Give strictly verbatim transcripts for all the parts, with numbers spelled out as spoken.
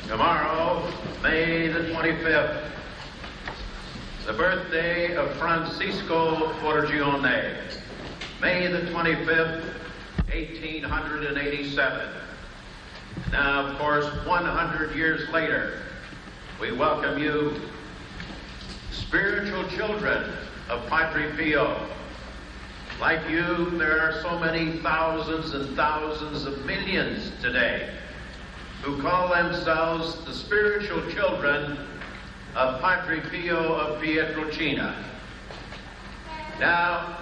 Tomorrow, May the twenty-fifth, the birthday of Francisco Forgione. May the twenty-fifth, eighteen eighty-seven. Now, of course, one hundred years later, we welcome you, spiritual children of Padre Pio. Like you, there are so many thousands and thousands of millions today who call themselves the spiritual children of Padre Pio of Pietrelcina. Now,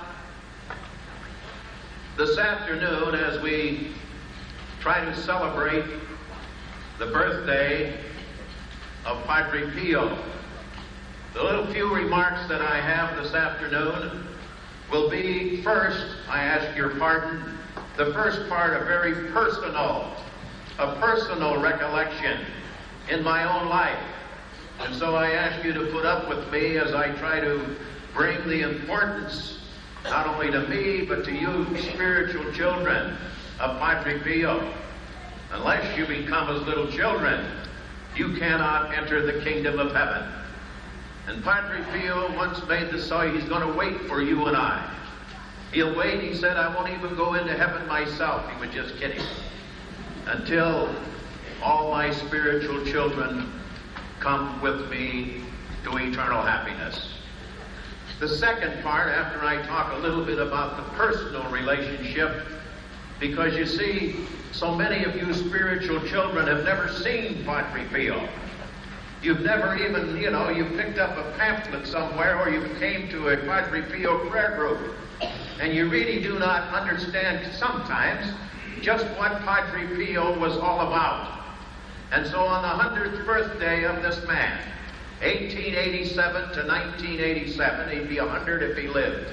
this afternoon, as we try to celebrate the birthday of Padre Pio, the little few remarks that I have this afternoon will be, first, I ask your pardon, the first part, a very personal, a personal recollection in my own life. And so I ask you to put up with me as I try to bring the importance, not only to me, but to you, spiritual children of Padre Pio. Unless you become as little children, you cannot enter the kingdom of heaven. And Padre Pio once made the say he's going to wait for you and I. He'll wait, he said, I won't even go into heaven myself. He was just kidding. Until all my spiritual children come with me to eternal happiness. The second part, after I talk a little bit about the personal relationship, because you see, so many of you spiritual children have never seen Padre Pio. You've never even, you know, you picked up a pamphlet somewhere or you came to a Padre Pio prayer group, and you really do not understand sometimes just what Padre Pio was all about. And so on the hundredth birthday of this man, eighteen eighty-seven to nineteen eighty-seven, he'd be a hundred if he lived,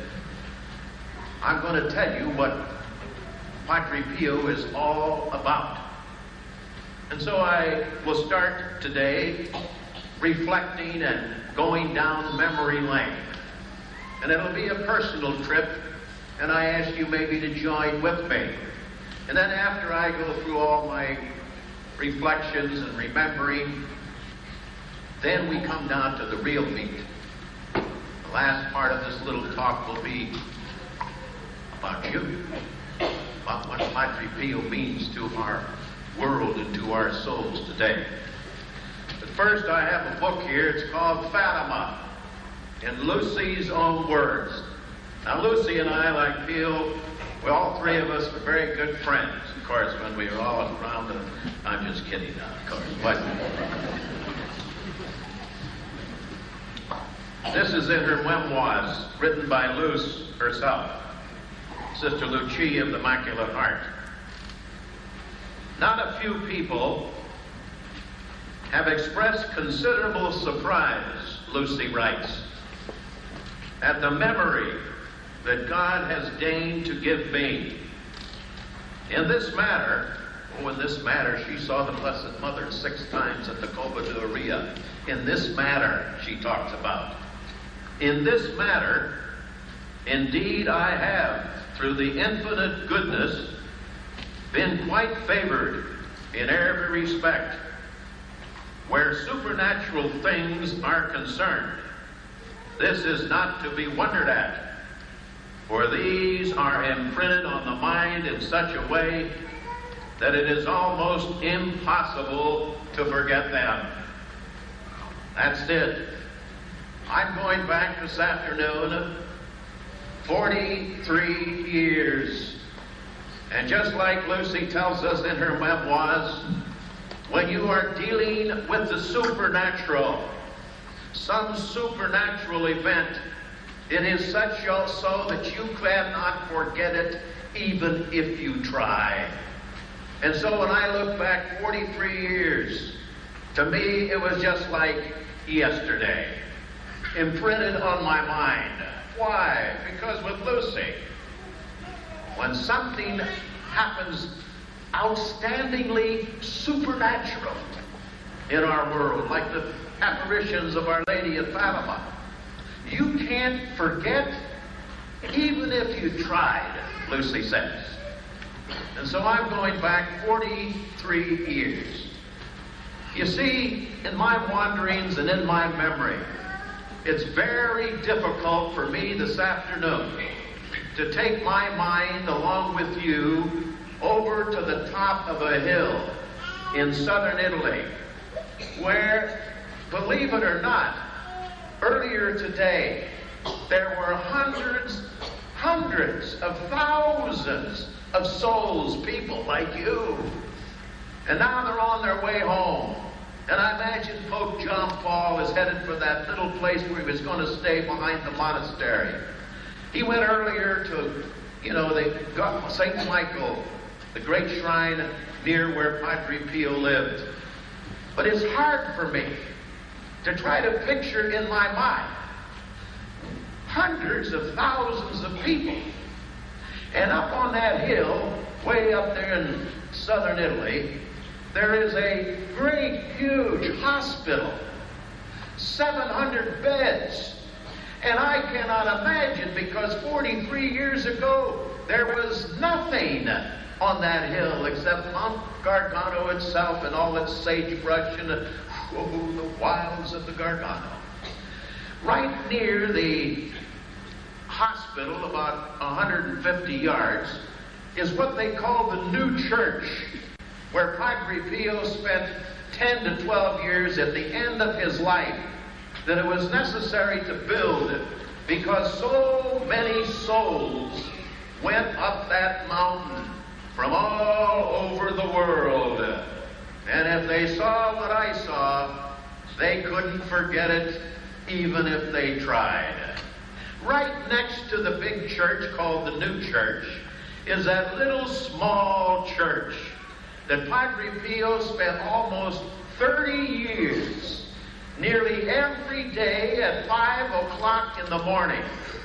I'm going to tell you what Padre Pio is all about. And so I will start today reflecting and going down memory lane. And it'll be a personal trip, and I ask you maybe to join with me. And then after I go through all my reflections and remembering, then we come down to the real meat. The last part of this little talk will be about you, about what Padre Pio means to our world and to our souls today. But first, I have a book here. It's called Fatima, in Lucy's own words. Now, Lucy and I, like Pio, we all three of us were very good friends, of course, when we were all around. And I'm just kidding now, of course. But this is in her memoirs, written by Luce herself, Sister Lucia of the Immaculate Heart. Not a few people have expressed considerable surprise, Lucy writes, at the memory that God has deigned to give me. In this matter, oh, in this matter, she saw the Blessed Mother six times at the Cova de Oria. In this matter, she talks about. In this matter, indeed I have, through the infinite goodness, been quite favored in every respect. Where supernatural things are concerned, this is not to be wondered at, for these are imprinted on the mind in such a way that it is almost impossible to forget them. That's it. I'm going back this afternoon forty-three years. And just like Lucy tells us in her memoirs, when you are dealing with the supernatural, some supernatural event, it is such also that you cannot forget it even if you try. And so when I look back forty-three years, to me it was just like yesterday, imprinted on my mind. Why? Because with Lucy, when something happens outstandingly supernatural in our world, like the apparitions of Our Lady of Fatima, you can't forget even if you tried, Lucy says. And so I'm going back forty-three years. You see, in my wanderings and in my memory, it's very difficult for me this afternoon to take my mind along with you over to the top of a hill in southern Italy, where, believe it or not, earlier today, there were hundreds, hundreds of thousands of souls, people like you. And now they're on their way home. And I imagine Pope John Paul is headed for that little place where he was going to stay behind the monastery. He went earlier to, you know, they got Saint Michael, the great shrine near where Padre Pio lived. But it's hard for me to try to picture in my mind hundreds of thousands of people. And up on that hill, way up there in southern Italy, there is a great, huge hospital, seven hundred beds. And I cannot imagine, because forty-three years ago, there was nothing on that hill except Mount Gargano itself and all its sagebrush and the, oh, the wilds of the Gargano. Right near the hospital, about one hundred fifty yards, is what they call the New Church, where Padre Pio spent ten to twelve years at the end of his life, that it was necessary to build because so many souls went up that mountain from all over the world. And if they saw what I saw, they couldn't forget it even if they tried. Right next to the big church called the New Church is that little small church that Padre Pio spent almost thirty years, nearly every day at five o'clock in the morning,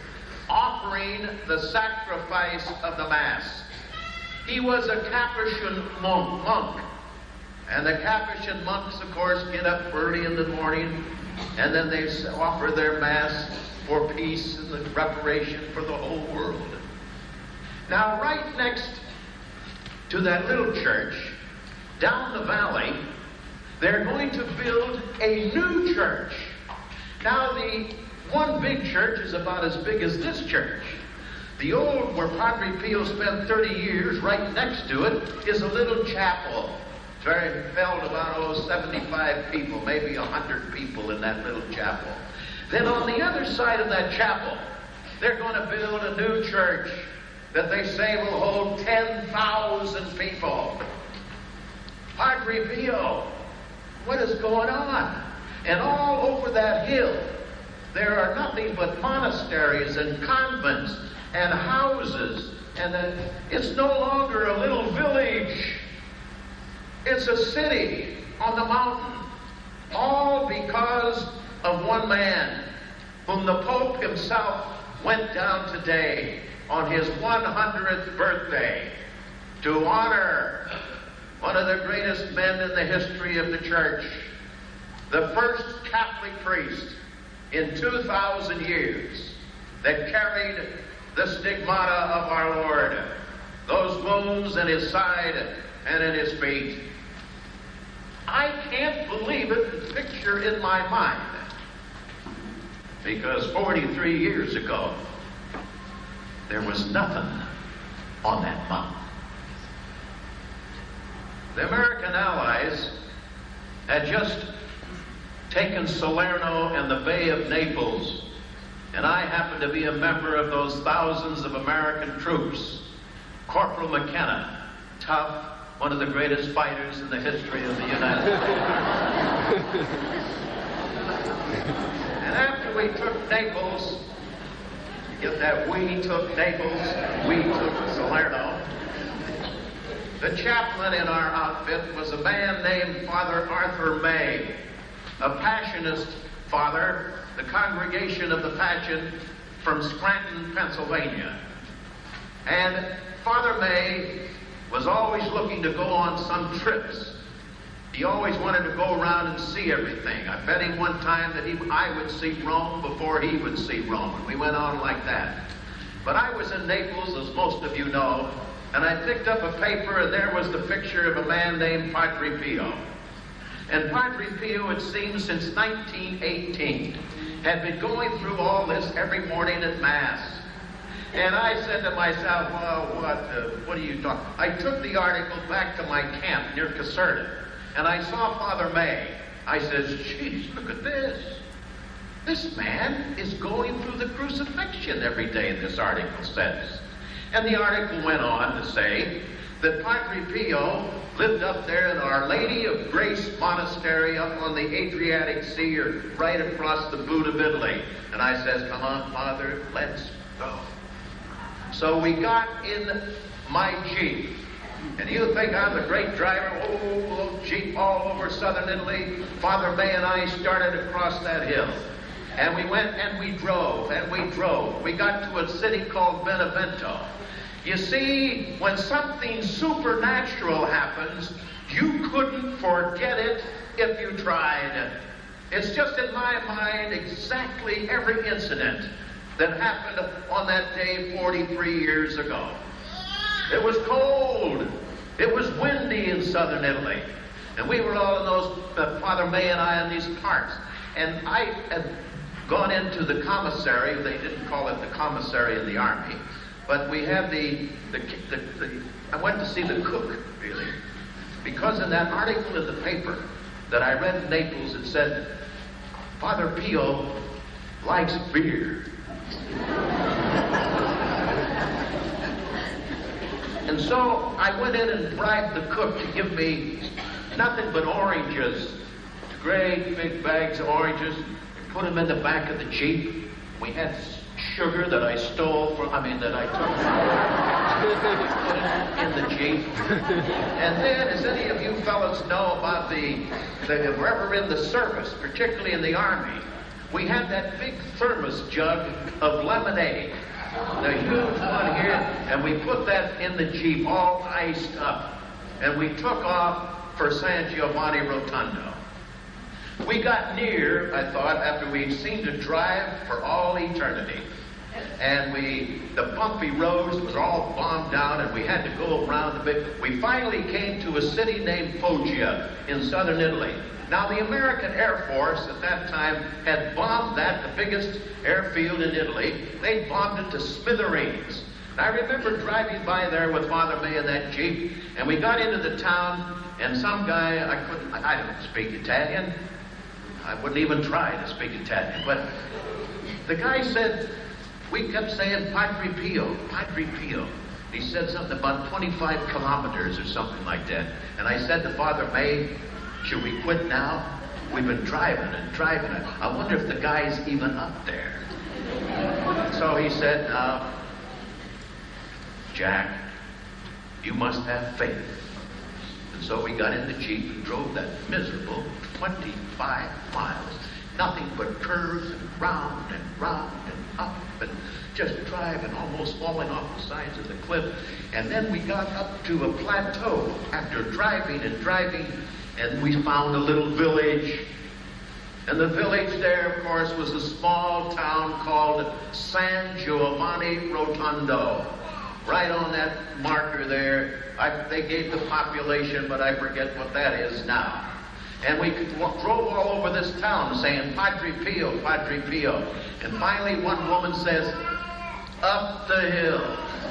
offering the sacrifice of the Mass. He was a Capuchin monk, monk. And the Capuchin monks, of course, get up early in the morning, and then they offer their Mass for peace and the reparation for the whole world. Now, right next to that little church, down the valley, they're going to build a new church. Now, the one big church is about as big as this church. The old, where Padre Pio spent thirty years, right next to it, is a little chapel. It's very held about, oh, seventy-five people, maybe one hundred people in that little chapel. Then on the other side of that chapel, they're going to build a new church that they say will hold ten thousand people. Padre Pio, what is going on? And all over that hill, there are nothing but monasteries and convents and houses. And uh, it's no longer a little village. It's a city on the mountain. All because of one man, whom the Pope himself went down today on his one hundredth birthday to honor one of the greatest men in the history of the church, the first Catholic priest in two thousand years that carried the stigmata of our Lord, those wounds in his side and in his feet. I can't believe it to picture in my mind, because forty-three years ago, there was nothing on that mountain. The American Allies had just taken Salerno and the Bay of Naples, and I happened to be a member of those thousands of American troops. Corporal McKenna, tough, one of the greatest fighters in the history of the United States. And after we took Naples, get that, we took Naples, we took Salerno, the chaplain in our outfit was a man named Father Arthur May, a Passionist father, the Congregation of the Passion from Scranton, Pennsylvania. And Father May was always looking to go on some trips. He always wanted to go around and see everything. I bet him one time that he, I would see Rome before he would see Rome, and we went on like that. But I was in Naples, as most of you know, and I picked up a paper, and there was the picture of a man named Padre Pio. And Padre Pio, it seems, since nineteen eighteen, had been going through all this every morning at Mass. And I said to myself, well, what, uh, what are you talking? I took the article back to my camp near Caserta, and I saw Father May. I says, geez, look at this. This man is going through the crucifixion every day, this article says. And the article went on to say that Padre Pio lived up there in Our Lady of Grace Monastery up on the Adriatic Sea, or right across the boot of Italy. And I says, come on, Father, let's go. So we got in my Jeep. And you think I'm the great driver, oh, little Jeep all over southern Italy. Father May and I started across that hill. And we went and we drove and we drove. We got to a city called Benevento. You see, when something supernatural happens, you couldn't forget it if you tried. It's just in my mind exactly every incident that happened on that day forty-three years ago. It was cold. It was windy in southern Italy. And we were all in those, uh, Father May and I, in these carts. And I had gone into the commissary. They didn't call it the commissary in the army. But we had the, the, the, the, I went to see the cook, really. Because in that article in the paper that I read in Naples, it said, Father Pio likes beer. And so I went in and bribed the cook to give me nothing but oranges, great big bags of oranges, put them in the back of the Jeep. We had sugar that I stole from, I mean, that I took put it in the Jeep. And then, as any of you fellows know about the, the, if we're ever in the service, particularly in the Army, we had that big thermos jug of lemonade, the huge one here, and we put that in the Jeep, all iced up. And we took off for San Giovanni Rotondo. We got near, I thought, after we'd seemed to drive for all eternity. And we, the bumpy roads was all bombed down, and we had to go around a bit. We finally came to a city named Foggia in southern Italy. Now, the American Air Force at that time had bombed that, the biggest airfield in Italy. They bombed it to smithereens. And I remember driving by there with Father May in that Jeep, and we got into the town, and some guy, I couldn't, I don't speak Italian. I wouldn't even try to speak Italian. But the guy said, we kept saying Padre Pio, Padre Pio. He said something about twenty-five kilometers or something like that. And I said to Father May, should we quit now? We've been driving and driving. I wonder if the guy's even up there. So he said, uh, Jack, you must have faith. And so we got in the Jeep and drove that miserable twenty-five miles. Nothing but curves and round and round and up and just driving, almost falling off the sides of the cliff. And then we got up to a plateau after driving and driving, and we found a little village. And the village there, of course, was a small town called San Giovanni Rotondo. Right on that marker there, I, they gave the population, but I forget what that is now. And we drove all over this town saying, Padre Pio, Padre Pio. And finally one woman says, up the hill.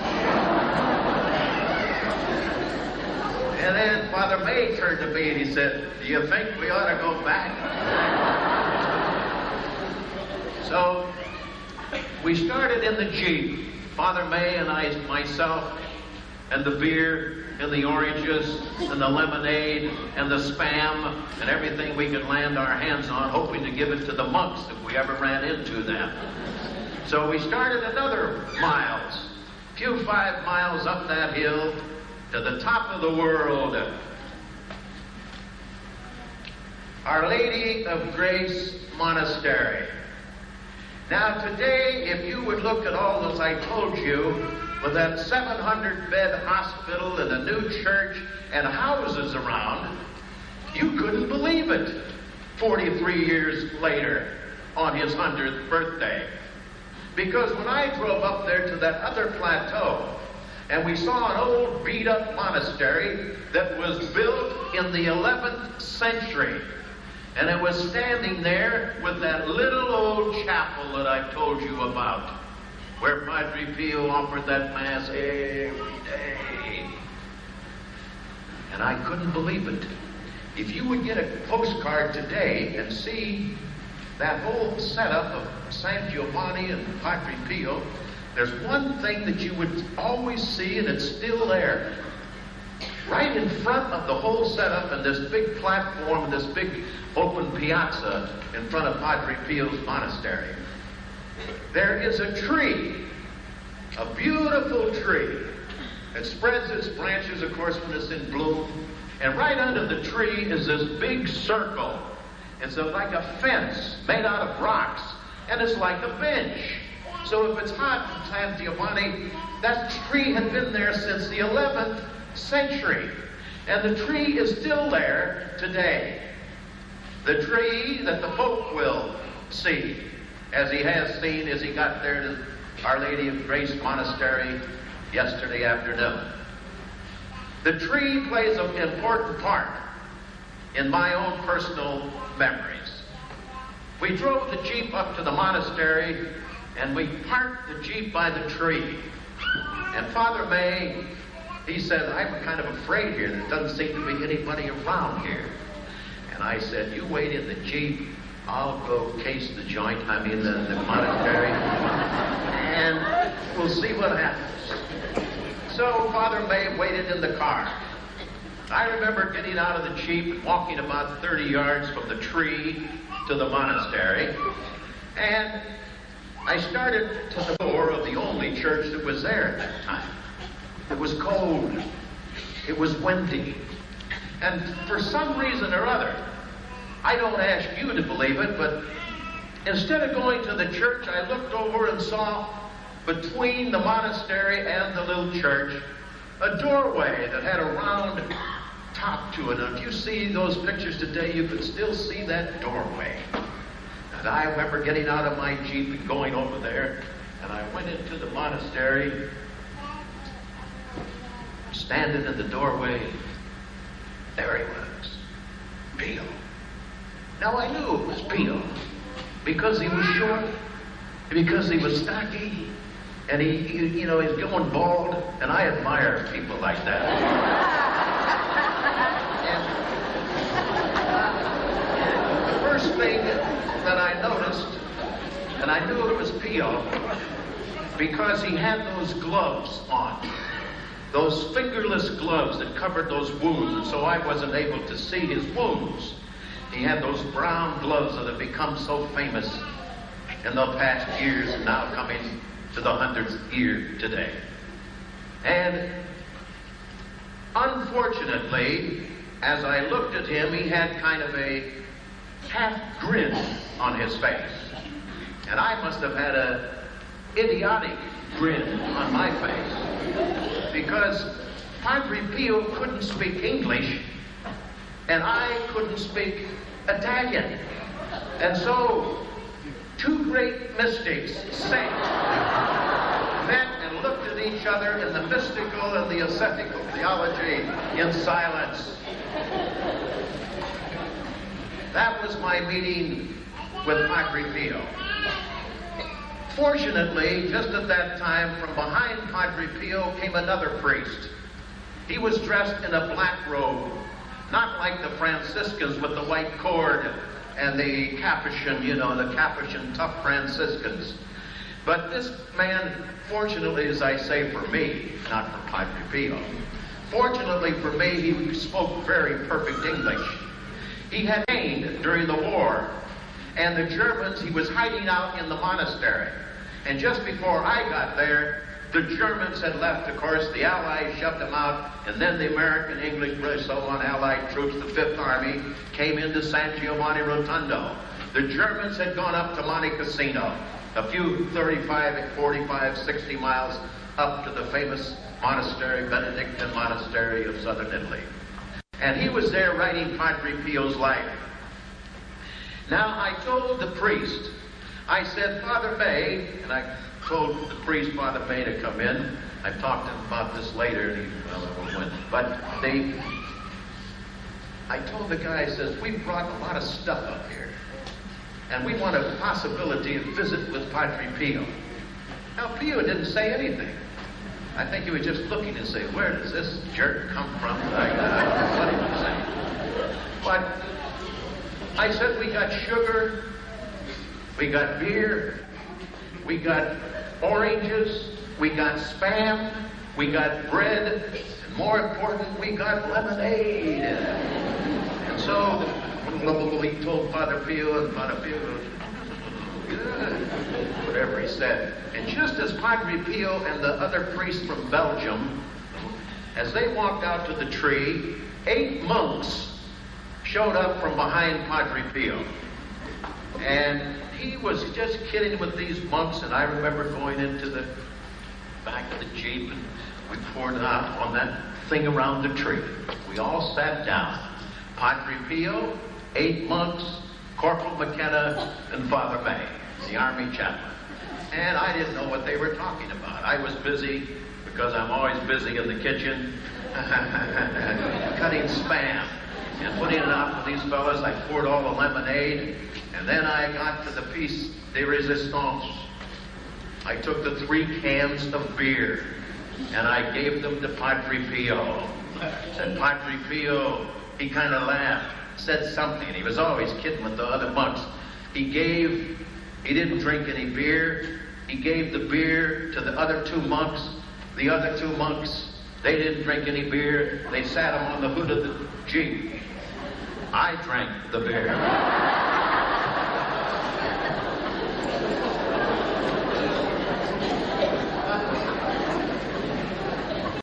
And then Father May turned to me and he said, do you think we ought to go back? So we started in the Jeep, Father May and I, myself, and the beer, and the oranges, and the lemonade, and the Spam, and everything we could land our hands on, hoping to give it to the monks if we ever ran into them. So we started another miles, a few five miles up that hill, to the top of the world. Our Lady of Grace Monastery. Now today, if you would look at all this I told you, with that seven hundred bed hospital and a new church and houses around, you couldn't believe it forty-three years later on his hundredth birthday. Because when I drove up there to that other plateau, And we saw an old beat-up monastery that was built in the eleventh century. And it was standing there with that little old chapel that I told you about, where Padre Pio offered that Mass every day. And I couldn't believe it. If you would get a postcard today and see that whole setup of San Giovanni and Padre Pio, there's one thing that you would always see, and it's still there. Right in front of the whole setup and this big platform and this big open piazza in front of Padre Pio's monastery, there is a tree, a beautiful tree. It spreads its branches, of course, when it's in bloom. And right under the tree is this big circle. It's a, like a fence made out of rocks, and it's like a bench. So if it's hot in San Giovanni, that tree had been there since the eleventh century. And the tree is still there today. The tree that the Pope will see, as he has seen as he got there to Our Lady of Grace Monastery yesterday afternoon. The tree plays an important part in my own personal memories. We drove the Jeep up to the monastery, and we parked the Jeep by the tree. And Father May, he said, I'm kind of afraid here. There doesn't seem to be anybody around here. And I said, you wait in the Jeep. I'll go case the joint, I mean the, the monastery, and we'll see what happens. So Father May waited in the car. I remember getting out of the Jeep and walking about thirty yards from the tree to the monastery, and I started to the door of the only church that was there at that time. It was cold. It was windy. And for some reason or other, I don't ask you to believe it, but instead of going to the church, I looked over and saw between the monastery and the little church a doorway that had a round top to it. And if you see those pictures today, you could still see that doorway. And I remember getting out of my Jeep and going over there, and I went into the monastery, standing in the doorway. There he was, Pio. Now I knew it was Pio because he was short, because he was stocky, and he, he you know, he's going bald, and I admire people like that. And the first thing that I noticed, and I knew it was Pio, because he had those gloves on, those fingerless gloves that covered those wounds, and so I wasn't able to see his wounds. He had those brown gloves that have become so famous in the past years, and now coming to the hundredth year today. And unfortunately, as I looked at him, he had kind of a half grin on his face. And I must have had a idiotic grin on my face, because Padre Pio couldn't speak English, and I couldn't speak Italian. And so, two great mystics, saints, met and looked at each other in the mystical and the ascetical theology in silence. That was my meeting with Padre Pio. Fortunately, just at that time, from behind Padre Pio came another priest. He was dressed in a black robe, not like the Franciscans with the white cord and the Capuchin, you know, the Capuchin tough Franciscans. But this man, fortunately, as I say, for me, not for Padre Pio, fortunately for me, he spoke very perfect English. He had trained during the war, and the Germans, he was hiding out in the monastery. And just before I got there, the Germans had left, of course, the Allies shoved them out, and then the American, English, British, so on, Allied troops, the Fifth Army, came into San Giovanni Rotondo. The Germans had gone up to Monte Cassino, a few thirty-five, forty-five, sixty miles up to the famous monastery, Benedictine monastery of southern Italy. And he was there writing Padre Pio's life. Now, I told the priest, I said, Father May, and I told the priest, Father May, to come in. I talked about this later, and he, well, it went. But they, I told the guy, I says, we brought a lot of stuff up here, and we want a possibility of visit with Padre Pio. Now, Pio didn't say anything. I think he was just looking and saying, where does this jerk come from? I, uh, what did he say? But I said, we got sugar, we got beer, we got oranges, we got Spam, we got bread, and more important, we got lemonade. And so he told Father Pio, and Father Pio goes, good, whatever he said. And just as Padre Pio and the other priest from Belgium, as they walked out to the tree, eight monks showed up from behind Padre Pio. And he was just kidding with these monks, and I remember going into the back of the Jeep, and we poured out on that thing around the tree. We all sat down. Padre Pio, eight monks, Corporal McKenna, and Father May, the Army chaplain. And I didn't know what they were talking about. I was busy, because I'm always busy in the kitchen, cutting Spam and putting it out for these fellas. I poured all the lemonade, and then I got to the piece de resistance. I took the three cans of beer, and I gave them to Padre Pio. Said, Padre Pio, he kind of laughed, said something. He was always kidding with the other monks. He gave, he didn't drink any beer. He gave the beer to the other two monks. The other two monks, they didn't drink any beer. They sat him on the hood of the Jeep. I drank the beer.